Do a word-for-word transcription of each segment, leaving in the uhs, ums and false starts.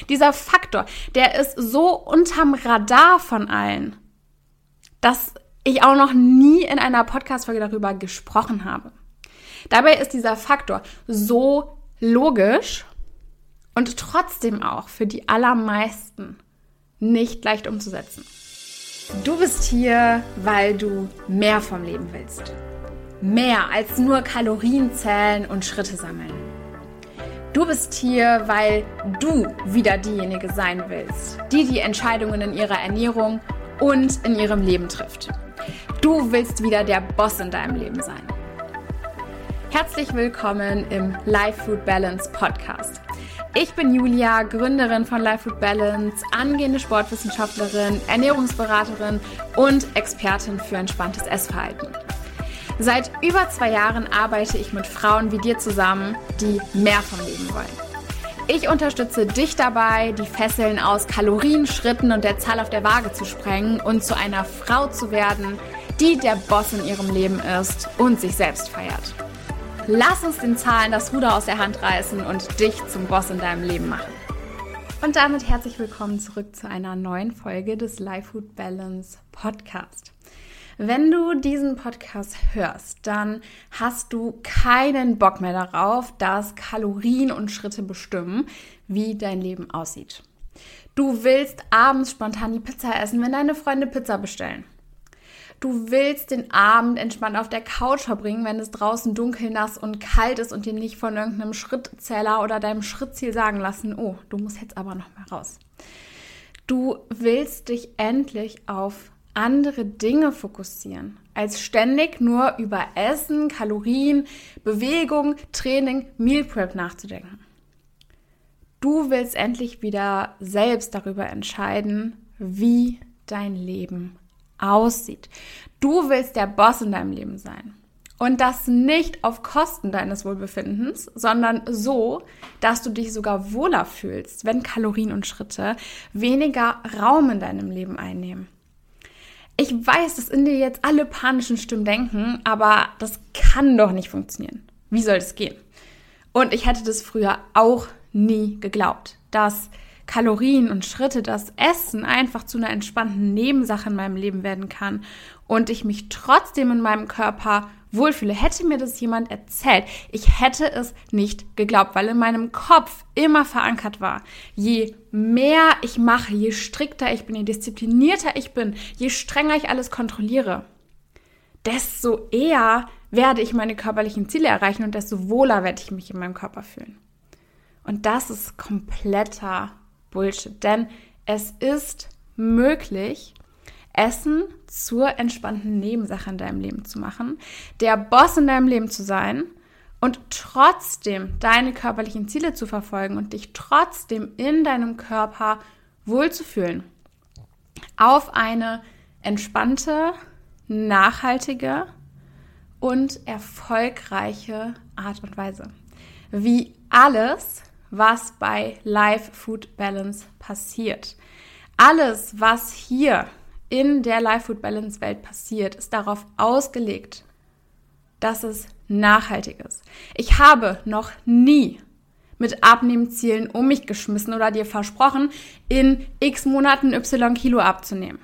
Dieser Faktor, der ist so unterm Radar von allen, dass ich auch noch nie in einer Podcast-Folge darüber gesprochen habe. Dabei ist dieser Faktor so logisch und trotzdem auch für die allermeisten nicht leicht umzusetzen. Du bist hier, weil du mehr vom Leben willst. Mehr als nur Kalorien zählen und Schritte sammeln. Du bist hier, weil du wieder diejenige sein willst, die die Entscheidungen in ihrer Ernährung und in ihrem Leben trifft. Du willst wieder der Boss in deinem Leben sein. Herzlich willkommen im Life Food Balance Podcast. Ich bin Julia, Gründerin von Life Food Balance, angehende Sportwissenschaftlerin, Ernährungsberaterin und Expertin für entspanntes Essverhalten. Seit über zwei Jahren arbeite ich mit Frauen wie dir zusammen, die mehr vom Leben wollen. Ich unterstütze dich dabei, die Fesseln aus Kalorien, Schritten und der Zahl auf der Waage zu sprengen und zu einer Frau zu werden, die der Boss in ihrem Leben ist und sich selbst feiert. Lass uns den Zahlen das Ruder aus der Hand reißen und dich zum Boss in deinem Leben machen. Und damit herzlich willkommen zurück zu einer neuen Folge des Life Food Balance Podcast. Wenn du diesen Podcast hörst, dann hast du keinen Bock mehr darauf, dass Kalorien und Schritte bestimmen, wie dein Leben aussieht. Du willst abends spontan die Pizza essen, wenn deine Freunde Pizza bestellen. Du willst den Abend entspannt auf der Couch verbringen, wenn es draußen dunkel, nass und kalt ist und dir nicht von irgendeinem Schrittzähler oder deinem Schrittziel sagen lassen, oh, du musst jetzt aber noch mal raus. Du willst dich endlich auf andere Dinge fokussieren, als ständig nur über Essen, Kalorien, Bewegung, Training, Meal Prep nachzudenken. Du willst endlich wieder selbst darüber entscheiden, wie dein Leben aussieht. Du willst der Boss in deinem Leben sein. Und das nicht auf Kosten deines Wohlbefindens, sondern so, dass du dich sogar wohler fühlst, wenn Kalorien und Schritte weniger Raum in deinem Leben einnehmen. Ich weiß, dass in dir jetzt alle panischen Stimmen denken, aber das kann doch nicht funktionieren. Wie soll das gehen? Und ich hätte das früher auch nie geglaubt, dass Kalorien und Schritte, das Essen einfach zu einer entspannten Nebensache in meinem Leben werden kann und ich mich trotzdem in meinem Körper wohlfühle. Hätte mir das jemand erzählt, ich hätte es nicht geglaubt, weil in meinem Kopf immer verankert war, je mehr ich mache, je strikter ich bin, je disziplinierter ich bin, je strenger ich alles kontrolliere, desto eher werde ich meine körperlichen Ziele erreichen und desto wohler werde ich mich in meinem Körper fühlen. Und das ist kompletter Bullshit, denn es ist möglich, Essen zur entspannten Nebensache in deinem Leben zu machen, der Boss in deinem Leben zu sein und trotzdem deine körperlichen Ziele zu verfolgen und dich trotzdem in deinem Körper wohlzufühlen. Auf eine entspannte, nachhaltige und erfolgreiche Art und Weise. Wie alles, was bei Life Food Balance passiert. Alles, was hier in der Life Food Balance Welt passiert, ist darauf ausgelegt, dass es nachhaltig ist. Ich habe noch nie mit Abnehmzielen um mich geschmissen oder dir versprochen, in x Monaten y Kilo abzunehmen.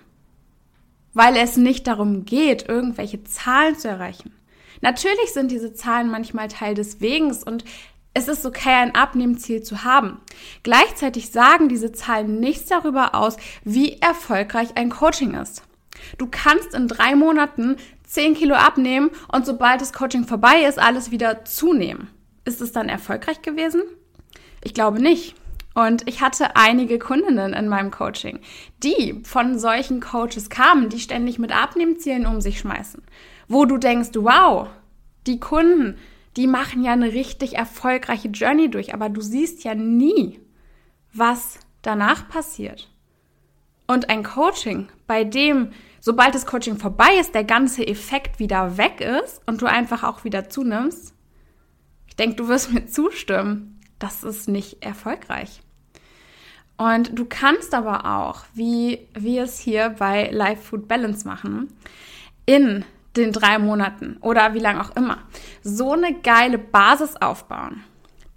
Weil es nicht darum geht, irgendwelche Zahlen zu erreichen. Natürlich sind diese Zahlen manchmal Teil des Wegens und es ist okay, ein Abnehmziel zu haben. Gleichzeitig sagen diese Zahlen nichts darüber aus, wie erfolgreich ein Coaching ist. Du kannst in drei Monaten zehn Kilo abnehmen und sobald das Coaching vorbei ist, alles wieder zunehmen. Ist es dann erfolgreich gewesen? Ich glaube nicht. Und ich hatte einige Kundinnen in meinem Coaching, die von solchen Coaches kamen, die ständig mit Abnehmzielen um sich schmeißen. Wo du denkst, wow, die Kunden, die machen ja eine richtig erfolgreiche Journey durch, aber du siehst ja nie, was danach passiert. Und ein Coaching, bei dem, sobald das Coaching vorbei ist, der ganze Effekt wieder weg ist und du einfach auch wieder zunimmst, ich denke, du wirst mir zustimmen, das ist nicht erfolgreich. Und du kannst aber auch, wie wir es hier bei Life Food Balance machen, in den drei Monaten oder wie lange auch immer, so eine geile Basis aufbauen,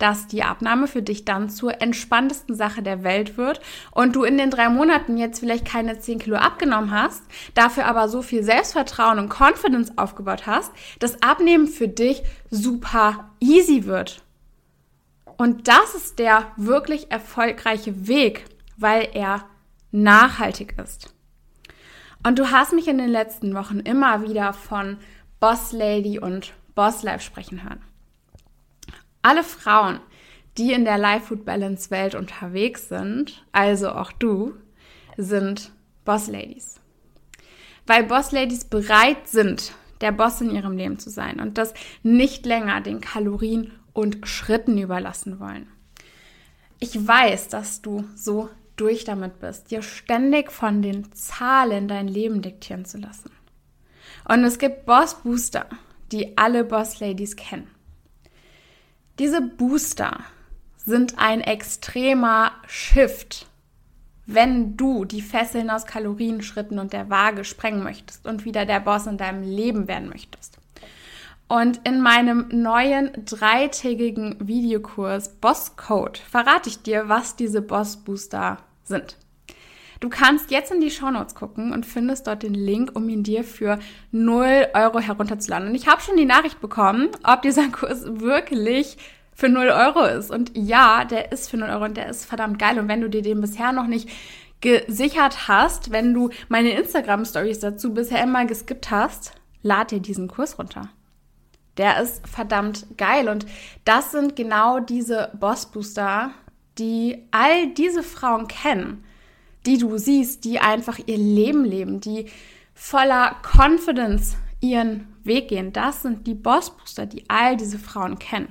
dass die Abnahme für dich dann zur entspanntesten Sache der Welt wird und du in den drei Monaten jetzt vielleicht keine zehn Kilo abgenommen hast, dafür aber so viel Selbstvertrauen und Confidence aufgebaut hast, dass Abnehmen für dich super easy wird. Und das ist der wirklich erfolgreiche Weg, weil er nachhaltig ist. Und du hast mich in den letzten Wochen immer wieder von Boss Lady und Boss Life sprechen hören. Alle Frauen, die in der Life Food Balance Welt unterwegs sind, also auch du, sind Boss Ladies. Weil Boss Ladies bereit sind, der Boss in ihrem Leben zu sein und das nicht länger den Kalorien und Schritten überlassen wollen. Ich weiß, dass du so durch damit bist, dir ständig von den Zahlen dein Leben diktieren zu lassen. Und es gibt Boss Booster, die alle Boss Ladies kennen. Diese Booster sind ein extremer Shift, wenn du die Fesseln aus Kalorien, Schritten und der Waage sprengen möchtest und wieder der Boss in deinem Leben werden möchtest. Und in meinem neuen dreitägigen Videokurs Boss Code verrate ich dir, was diese Boss Booster sind. Du kannst jetzt in die Shownotes gucken und findest dort den Link, um ihn dir für null Euro herunterzuladen. Und ich habe schon die Nachricht bekommen, ob dieser Kurs wirklich für null Euro ist. Und ja, der ist für null Euro und der ist verdammt geil. Und wenn du dir den bisher noch nicht gesichert hast, wenn du meine Instagram-Stories dazu bisher immer geskippt hast, lad dir diesen Kurs runter. Der ist verdammt geil. Und das sind genau diese Boss-Booster, die all diese Frauen kennen, die du siehst, die einfach ihr Leben leben, die voller Confidence ihren Weg gehen. Das sind die Boss-Booster, die all diese Frauen kennen.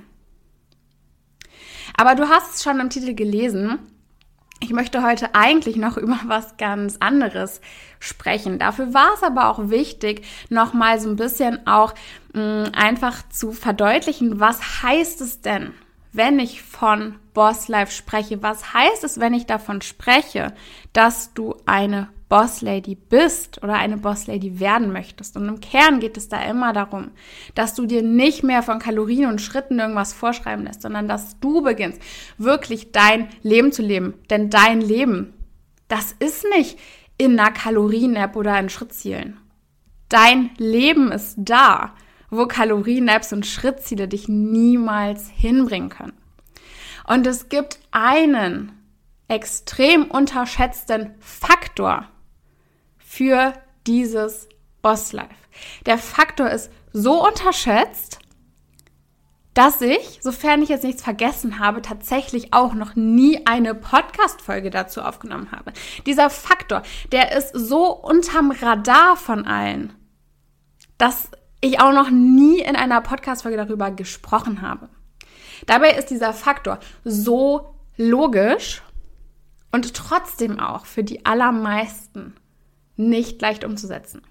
Aber du hast es schon im Titel gelesen. Ich möchte heute eigentlich noch über was ganz anderes sprechen. Dafür war es aber auch wichtig, nochmal so ein bisschen auch mh, einfach zu verdeutlichen, was heißt es denn, wenn ich von Boss Life spreche? Was heißt es, wenn ich davon spreche, dass du eine Boss Lady bist oder eine Boss Lady werden möchtest? Und im Kern geht es da immer darum, dass du dir nicht mehr von Kalorien und Schritten irgendwas vorschreiben lässt, sondern dass du beginnst, wirklich dein Leben zu leben. Denn dein Leben, das ist nicht in einer Kalorien-App oder in Schrittzielen. Dein Leben ist da, wo Kalorien-Apps und Schrittziele dich niemals hinbringen können. Und es gibt einen extrem unterschätzten Faktor für dieses Boss Life. Der Faktor ist so unterschätzt, dass ich, sofern ich jetzt nichts vergessen habe, tatsächlich auch noch nie eine Podcast-Folge dazu aufgenommen habe. Dieser Faktor, der ist so unterm Radar von allen, dass ich auch noch nie in einer Podcast-Folge darüber gesprochen habe. Dabei ist dieser Faktor so logisch und trotzdem auch für die allermeisten nicht leicht umzusetzen.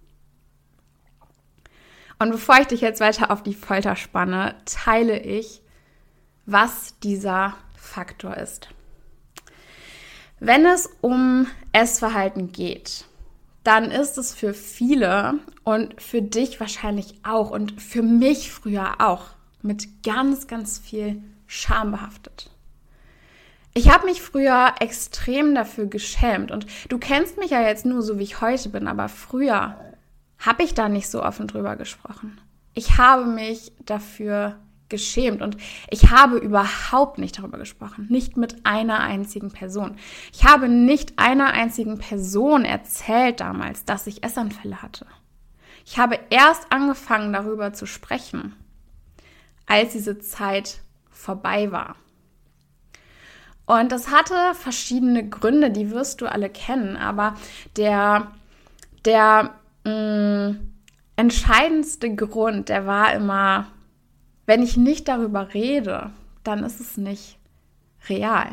Und bevor ich dich jetzt weiter auf die Folter spanne, teile ich, was dieser Faktor ist. Wenn es um Essverhalten geht, dann ist es für viele und für dich wahrscheinlich auch und für mich früher auch mit ganz, ganz viel Scham behaftet. Ich habe mich früher extrem dafür geschämt und du kennst mich ja jetzt nur so, wie ich heute bin, aber früher habe ich da nicht so offen drüber gesprochen. Ich habe mich dafür geschämt und ich habe überhaupt nicht darüber gesprochen, nicht mit einer einzigen Person. Ich habe nicht einer einzigen Person erzählt damals, dass ich Essanfälle hatte. Ich habe erst angefangen, darüber zu sprechen, als diese Zeit vorbei war. Und das hatte verschiedene Gründe, die wirst du alle kennen, aber der, der mh, entscheidendste Grund, der war immer, wenn ich nicht darüber rede, dann ist es nicht real.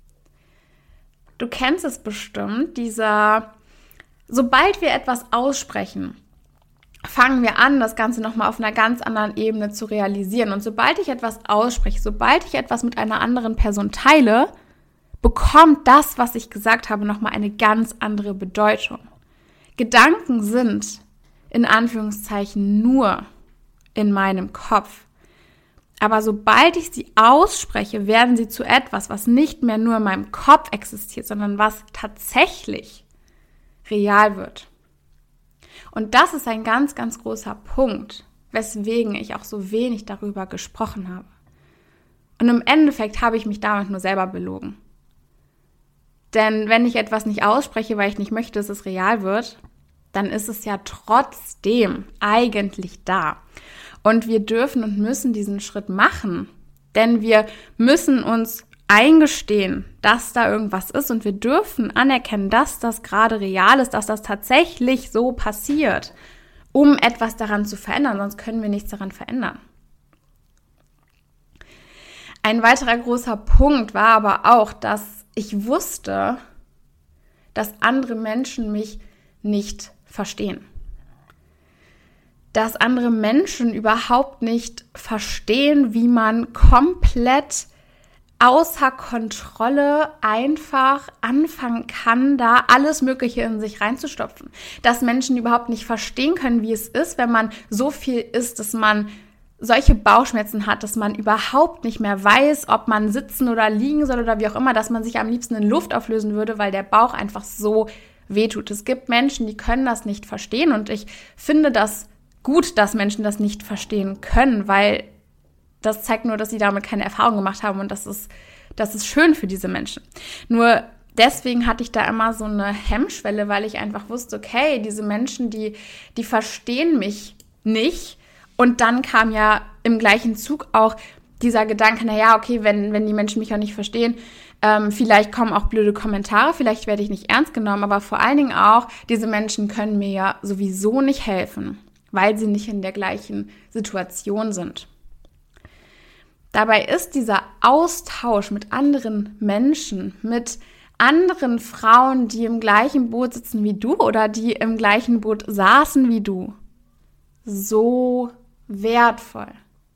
Du kennst es bestimmt, dieser, sobald wir etwas aussprechen, fangen wir an, das Ganze nochmal auf einer ganz anderen Ebene zu realisieren. Und sobald ich etwas ausspreche, sobald ich etwas mit einer anderen Person teile, bekommt das, was ich gesagt habe, nochmal eine ganz andere Bedeutung. Gedanken sind in Anführungszeichen nur in meinem Kopf. Aber sobald ich sie ausspreche, werden sie zu etwas, was nicht mehr nur in meinem Kopf existiert, sondern was tatsächlich real wird. Und das ist ein ganz, ganz großer Punkt, weswegen ich auch so wenig darüber gesprochen habe. Und im Endeffekt habe ich mich damit nur selber belogen. Denn wenn ich etwas nicht ausspreche, weil ich nicht möchte, dass es real wird, dann ist es ja trotzdem eigentlich da. Und wir dürfen und müssen diesen Schritt machen, denn wir müssen uns eingestehen, dass da irgendwas ist und wir dürfen anerkennen, dass das gerade real ist, dass das tatsächlich so passiert, um etwas daran zu verändern, sonst können wir nichts daran verändern. Ein weiterer großer Punkt war aber auch, dass ich wusste, dass andere Menschen mich nicht verstehen. Dass andere Menschen überhaupt nicht verstehen, wie man komplett außer Kontrolle einfach anfangen kann, da alles Mögliche in sich reinzustopfen. Dass Menschen überhaupt nicht verstehen können, wie es ist, wenn man so viel isst, dass man solche Bauchschmerzen hat, dass man überhaupt nicht mehr weiß, ob man sitzen oder liegen soll oder wie auch immer, dass man sich am liebsten in Luft auflösen würde, weil der Bauch einfach so wehtut. Es gibt Menschen, die können das nicht verstehen und ich finde das gut, dass Menschen das nicht verstehen können, weil das zeigt nur, dass sie damit keine Erfahrung gemacht haben und das ist, das ist schön für diese Menschen. Nur deswegen hatte ich da immer so eine Hemmschwelle, weil ich einfach wusste, okay, diese Menschen, die, die verstehen mich nicht. Und dann kam ja im gleichen Zug auch dieser Gedanke, naja, okay, wenn, wenn die Menschen mich auch nicht verstehen, ähm, vielleicht kommen auch blöde Kommentare, vielleicht werde ich nicht ernst genommen, aber vor allen Dingen auch, diese Menschen können mir ja sowieso nicht helfen, weil sie nicht in der gleichen Situation sind. Dabei ist dieser Austausch mit anderen Menschen, mit anderen Frauen, die im gleichen Boot sitzen wie du oder die im gleichen Boot saßen wie du, so wertvoll.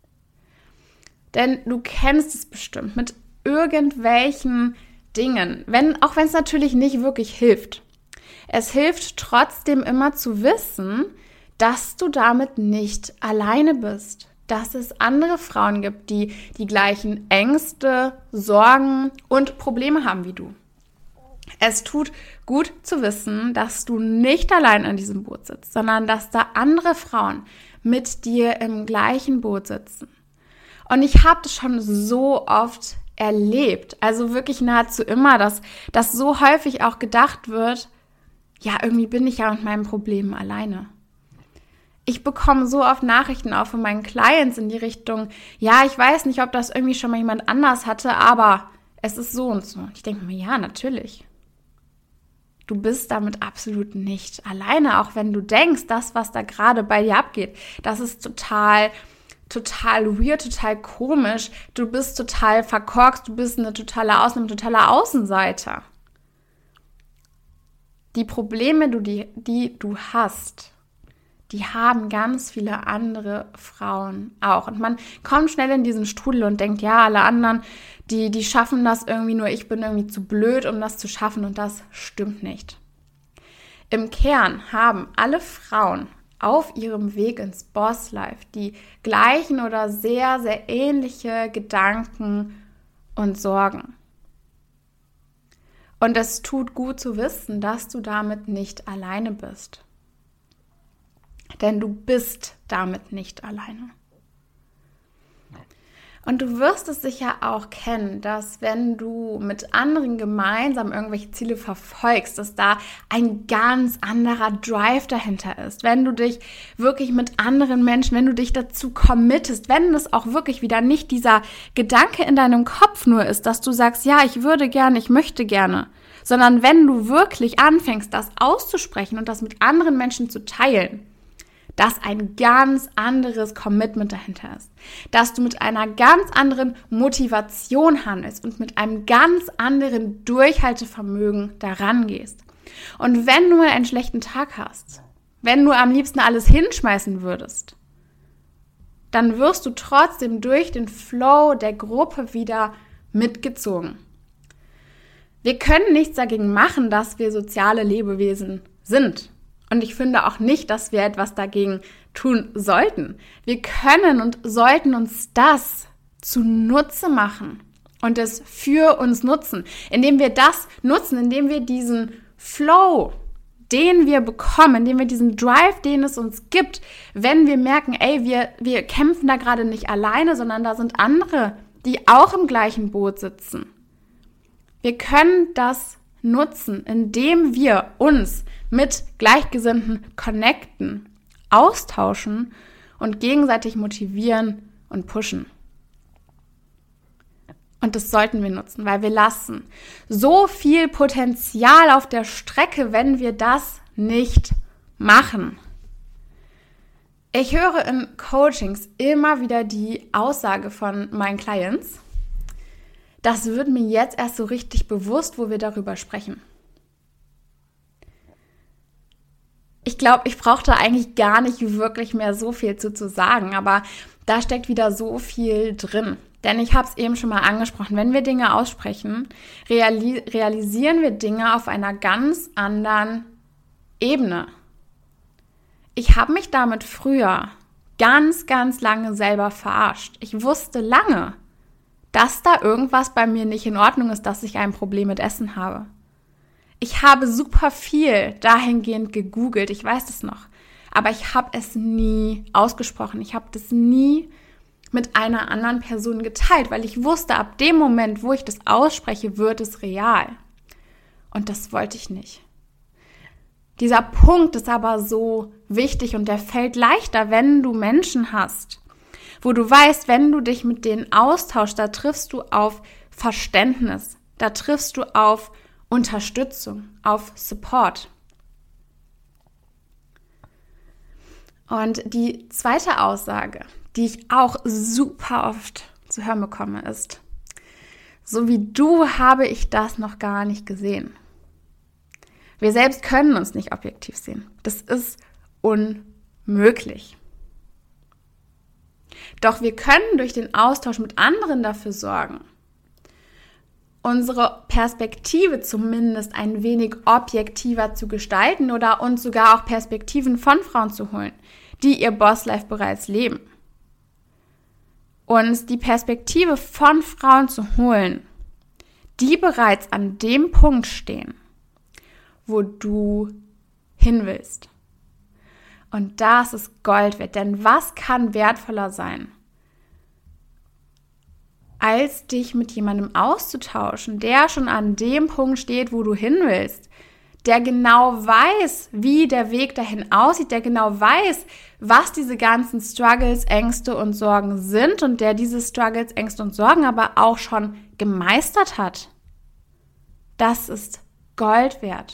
Denn du kennst es bestimmt mit irgendwelchen Dingen, wenn, auch wenn es natürlich nicht wirklich hilft. Es hilft trotzdem immer zu wissen, dass du damit nicht alleine bist. Dass es andere Frauen gibt, die die gleichen Ängste, Sorgen und Probleme haben wie du. Es tut gut zu wissen, dass du nicht allein an diesem Boot sitzt, sondern dass da andere Frauen mit dir im gleichen Boot sitzen. Und ich habe das schon so oft erlebt, also wirklich nahezu immer, dass, dass so häufig auch gedacht wird, ja, irgendwie bin ich ja mit meinen Problemen alleine. Ich bekomme so oft Nachrichten auch von meinen Clients in die Richtung, ja, ich weiß nicht, ob das irgendwie schon mal jemand anders hatte, aber es ist so und so. Ich denke mir, ja, natürlich. Du bist damit absolut nicht alleine, auch wenn du denkst, das, was da gerade bei dir abgeht, das ist total, total weird, total komisch. Du bist total verkorkst, du bist eine totale Außen, ein totaler Außenseiter. Die Probleme, die, die du hast, die haben ganz viele andere Frauen auch. Und man kommt schnell in diesen Strudel und denkt, ja, alle anderen, die, die schaffen das irgendwie, nur ich bin irgendwie zu blöd, um das zu schaffen. Und das stimmt nicht. Im Kern haben alle Frauen auf ihrem Weg ins Boss-Life die gleichen oder sehr, sehr ähnliche Gedanken und Sorgen. Und es tut gut zu wissen, dass du damit nicht alleine bist. Denn du bist damit nicht alleine. Und du wirst es sicher auch kennen, dass wenn du mit anderen gemeinsam irgendwelche Ziele verfolgst, dass da ein ganz anderer Drive dahinter ist. Wenn du dich wirklich mit anderen Menschen, wenn du dich dazu committest, wenn es auch wirklich wieder nicht dieser Gedanke in deinem Kopf nur ist, dass du sagst, ja, ich würde gerne, ich möchte gerne, sondern wenn du wirklich anfängst, das auszusprechen und das mit anderen Menschen zu teilen, dass ein ganz anderes Commitment dahinter ist, dass du mit einer ganz anderen Motivation handelst und mit einem ganz anderen Durchhaltevermögen daran gehst. Und wenn du mal einen schlechten Tag hast, wenn du am liebsten alles hinschmeißen würdest, dann wirst du trotzdem durch den Flow der Gruppe wieder mitgezogen. Wir können nichts dagegen machen, dass wir soziale Lebewesen sind. Und ich finde auch nicht, dass wir etwas dagegen tun sollten. Wir können und sollten uns das zunutze machen und es für uns nutzen, indem wir das nutzen, indem wir diesen Flow, den wir bekommen, indem wir diesen Drive, den es uns gibt, wenn wir merken, ey, wir, wir kämpfen da gerade nicht alleine, sondern da sind andere, die auch im gleichen Boot sitzen. Wir können das nutzen, indem wir uns mit Gleichgesinnten connecten, austauschen und gegenseitig motivieren und pushen. Und das sollten wir nutzen, weil wir lassen so viel Potenzial auf der Strecke, wenn wir das nicht machen. Ich höre in Coachings immer wieder die Aussage von meinen Clients, das wird mir jetzt erst so richtig bewusst, wo wir darüber sprechen. Ich glaube, ich brauche da eigentlich gar nicht wirklich mehr so viel zu, zu sagen, aber da steckt wieder so viel drin. Denn ich habe es eben schon mal angesprochen, wenn wir Dinge aussprechen, reali- realisieren wir Dinge auf einer ganz anderen Ebene. Ich habe mich damit früher ganz, ganz lange selber verarscht. Ich wusste lange, dass da irgendwas bei mir nicht in Ordnung ist, dass ich ein Problem mit Essen habe. Ich habe super viel dahingehend gegoogelt, ich weiß das noch, aber ich habe es nie ausgesprochen. Ich habe das nie mit einer anderen Person geteilt, weil ich wusste, ab dem Moment, wo ich das ausspreche, wird es real. Und das wollte ich nicht. Dieser Punkt ist aber so wichtig und der fällt leichter, wenn du Menschen hast, wo du weißt, wenn du dich mit denen austauschst, da triffst du auf Verständnis, da triffst du auf Unterstützung, auf Support. Und die zweite Aussage, die ich auch super oft zu hören bekomme, ist, so wie du habe ich das noch gar nicht gesehen. Wir selbst können uns nicht objektiv sehen. Das ist unmöglich. Doch wir können durch den Austausch mit anderen dafür sorgen, unsere Perspektive zumindest ein wenig objektiver zu gestalten oder uns sogar auch Perspektiven von Frauen zu holen, die ihr Bosslife bereits leben. Uns die Perspektive von Frauen zu holen, die bereits an dem Punkt stehen, wo du hin willst. Und das ist Gold wert, denn was kann wertvoller sein, als dich mit jemandem auszutauschen, der schon an dem Punkt steht, wo du hin willst, der genau weiß, wie der Weg dahin aussieht, der genau weiß, was diese ganzen Struggles, Ängste und Sorgen sind und der diese Struggles, Ängste und Sorgen aber auch schon gemeistert hat. Das ist Gold wert.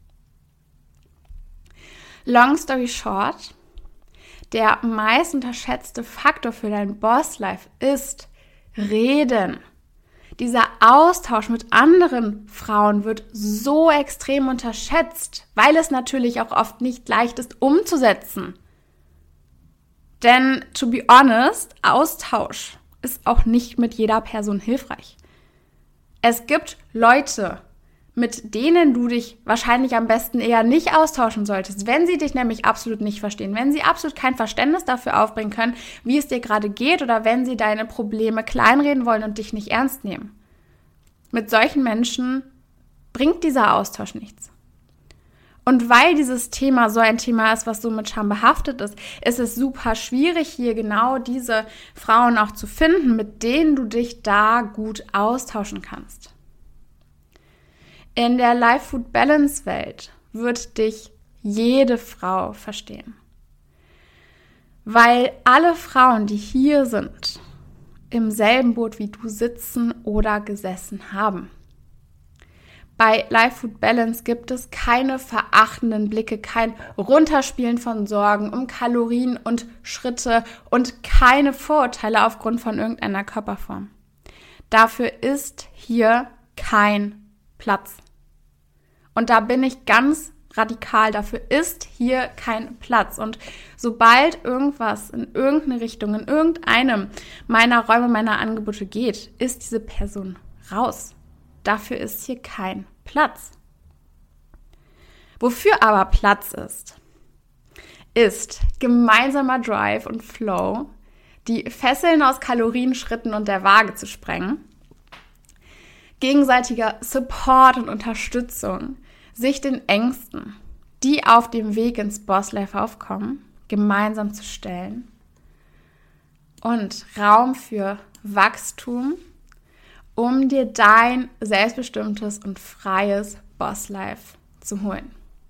Long story short, der meist unterschätzte Faktor für dein Bosslife ist Reden. Dieser Austausch mit anderen Frauen wird so extrem unterschätzt, weil es natürlich auch oft nicht leicht ist umzusetzen. Denn, to be honest, Austausch ist auch nicht mit jeder Person hilfreich. Es gibt Leute, mit denen du dich wahrscheinlich am besten eher nicht austauschen solltest, wenn sie dich nämlich absolut nicht verstehen, wenn sie absolut kein Verständnis dafür aufbringen können, wie es dir gerade geht oder wenn sie deine Probleme kleinreden wollen und dich nicht ernst nehmen. Mit solchen Menschen bringt dieser Austausch nichts. Und weil dieses Thema so ein Thema ist, was so mit Scham behaftet ist, ist es super schwierig, hier genau diese Frauen auch zu finden, mit denen du dich da gut austauschen kannst. In der Life-Food-Balance-Welt wird dich jede Frau verstehen. Weil alle Frauen, die hier sind, im selben Boot wie du sitzen oder gesessen haben. Bei Life Food Balance gibt es keine verachtenden Blicke, kein Runterspielen von Sorgen um Kalorien und Schritte und keine Vorurteile aufgrund von irgendeiner Körperform. Dafür ist hier kein Platz. Und da bin ich ganz radikal, dafür ist hier kein Platz. Und sobald irgendwas in irgendeine Richtung, in irgendeinem meiner Räume, meiner Angebote geht, ist diese Person raus. Dafür ist hier kein Platz. Wofür aber Platz ist, ist gemeinsamer Drive und Flow, die Fesseln aus Kalorienschritten und der Waage zu sprengen, gegenseitiger Support und Unterstützung, sich den Ängsten, die auf dem Weg ins Bosslife aufkommen, gemeinsam zu stellen und Raum für Wachstum, um dir dein selbstbestimmtes und freies Bosslife zu holen.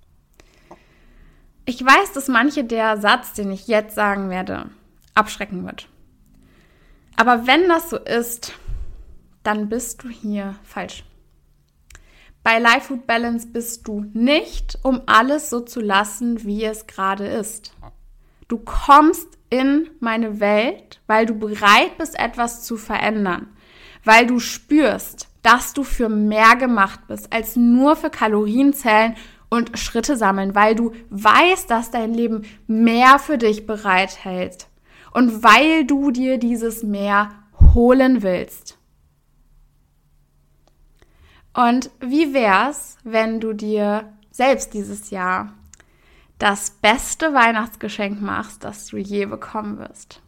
Ich weiß, dass manche der Satz, den ich jetzt sagen werde, abschrecken wird. Aber wenn das so ist, dann bist du hier falsch. Bei Life Food Balance bist du nicht, um alles so zu lassen, wie es gerade ist. Du kommst in meine Welt, weil du bereit bist, etwas zu verändern. Weil du spürst, dass du für mehr gemacht bist, als nur für Kalorien zählen und Schritte sammeln. Weil du weißt, dass dein Leben mehr für dich bereithält. Und weil du dir dieses Mehr holen willst. Und wie wär's, wenn du dir selbst dieses Jahr das beste Weihnachtsgeschenk machst, das du je bekommen wirst?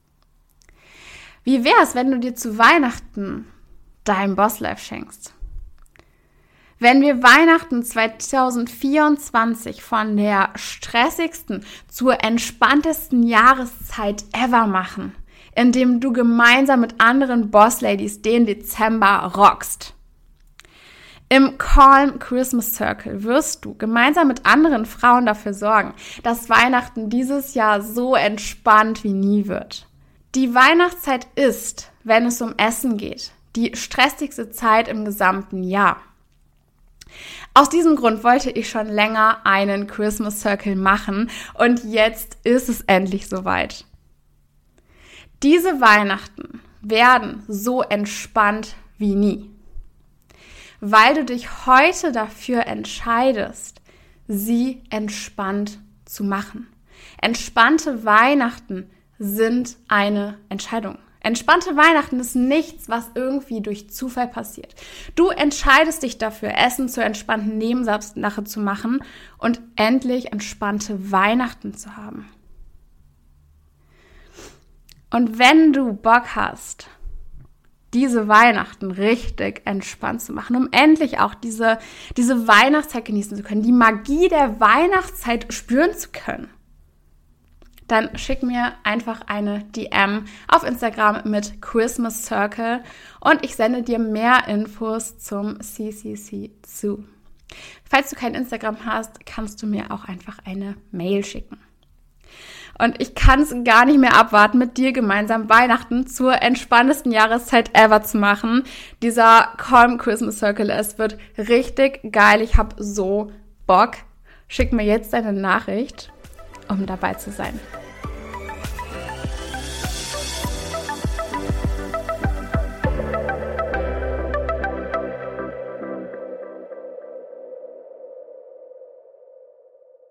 Wie wär's, wenn du dir zu Weihnachten dein Bosslife schenkst? Wenn wir Weihnachten zwanzig vierundzwanzig von der stressigsten zur entspanntesten Jahreszeit ever machen, indem du gemeinsam mit anderen Bossladies den Dezember rockst. Im Calm Christmas Circle wirst du gemeinsam mit anderen Frauen dafür sorgen, dass Weihnachten dieses Jahr so entspannt wie nie wird. Die Weihnachtszeit ist, wenn es um Essen geht, die stressigste Zeit im gesamten Jahr. Aus diesem Grund wollte ich schon länger einen Christmas Circle machen und jetzt ist es endlich soweit. Diese Weihnachten werden so entspannt wie nie. Weil du dich heute dafür entscheidest, sie entspannt zu machen. Entspannte Weihnachten sind eine Entscheidung. Entspannte Weihnachten ist nichts, was irgendwie durch Zufall passiert. Du entscheidest dich dafür, Essen zur entspannten Nebensache zu machen und endlich entspannte Weihnachten zu haben. Und wenn du Bock hast, diese Weihnachten richtig entspannt zu machen, um endlich auch diese, diese Weihnachtszeit genießen zu können, die Magie der Weihnachtszeit spüren zu können, dann schick mir einfach eine D M auf Instagram mit Christmas Circle und ich sende dir mehr Infos zum C C C zu. Falls du kein Instagram hast, kannst du mir auch einfach eine Mail schicken. Und ich kann es gar nicht mehr abwarten, mit dir gemeinsam Weihnachten zur entspanntesten Jahreszeit ever zu machen. Dieser Calm Christmas Circle, es wird richtig geil. Ich habe so Bock. Schick mir jetzt deine Nachricht, um dabei zu sein.